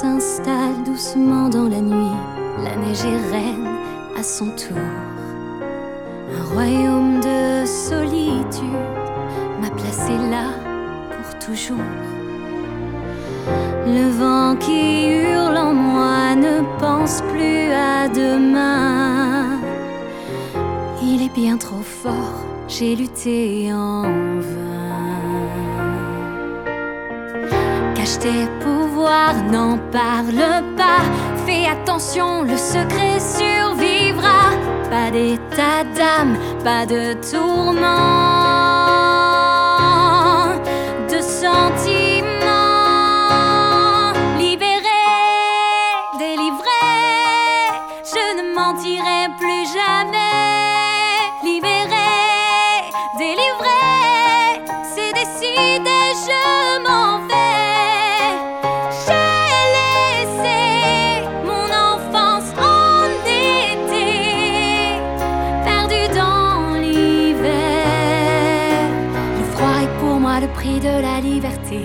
s'installe doucement dans la nuit. La neige est reine à son tour. Un royaume de solitude m'a placé là pour toujours. Le vent qui hurle en moi ne pense plus à demain. Il est bien trop fort, j'ai lutté en vain. Cache tes pouvoirs, n'en parle pas. Fais attention, le secret survivra. Pas d'état d'âme, pas de tourment, de sentiments. Libéré, délivré, je ne mentirai plus jamais. Libéré, délivré, c'est décidé, je m'en vais. Le prix de la liberté.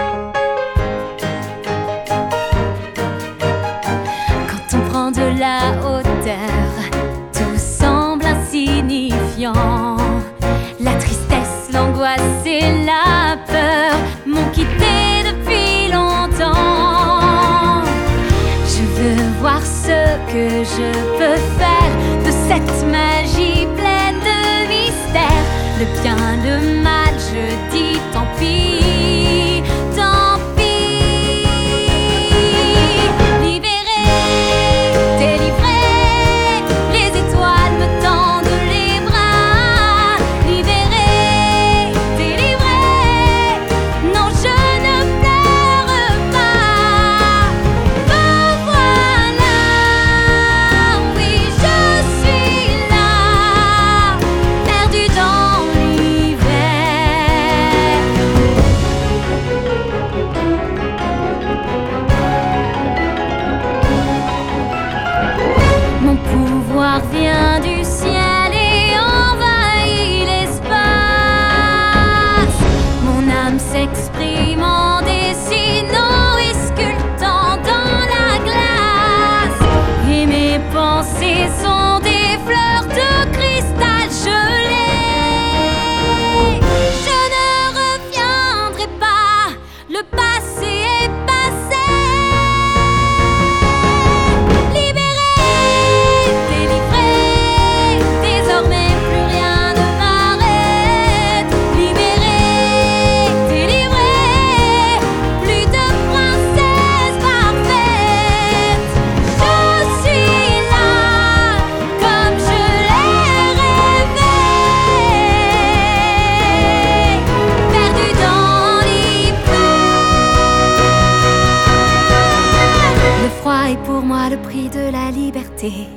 Quand on prend de la hauteur, tout semble insignifiant. La tristesse, l'angoisse et la peur m'ont quitté depuis longtemps. Je veux voir ce que je peux faire de cette magie pleine de mystère. Le bien, le mal, je dis tant pis, tant pis. Libéré, délivré, les étoiles me tendent les bras. Libéré, délivré, non je ne pleure pas. Me voilà, oui je suis là, perdu dans vient du ciel et envahit l'espace. Mon âme s'exprime en dessinant et sculptant dans la glace. Et mes pensées sont des fleurs de cristal gelé. Je ne reviendrai pas, le passé est passé. Et pour moi le prix de la liberté.